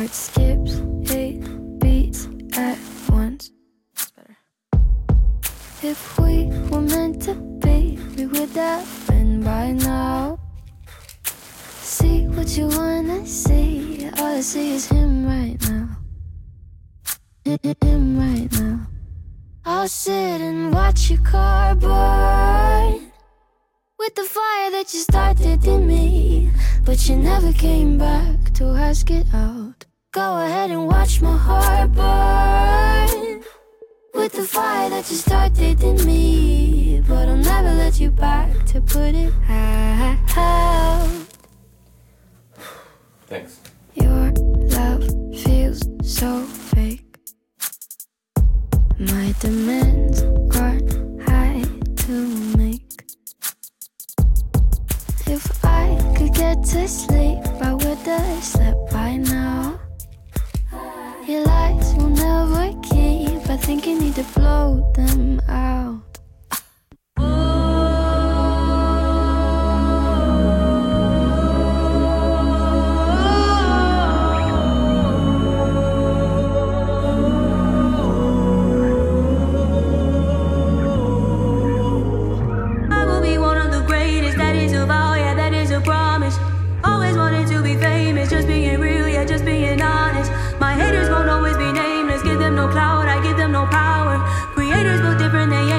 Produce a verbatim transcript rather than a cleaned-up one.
heart skips eight beats at once. That's better. If we were meant to be, we would have been by now. See what you wanna see, all I see is him right now. Him right now. I'll sit and watch your car burn with the fire that you started in me, but you never came back to ask it out. Go ahead and watch my heart burn with the fire that you started in me, but I'll never let you back to put it out. Thanks. Your love feels so fake. My demands aren't high to make. If I could get to sleep, I would have slept by now. Your lies will never keep, I think you need to blow them out. Just being real, yeah, just being honest. My haters won't always be nameless. Give them no clout, I give them no power. Creators built different than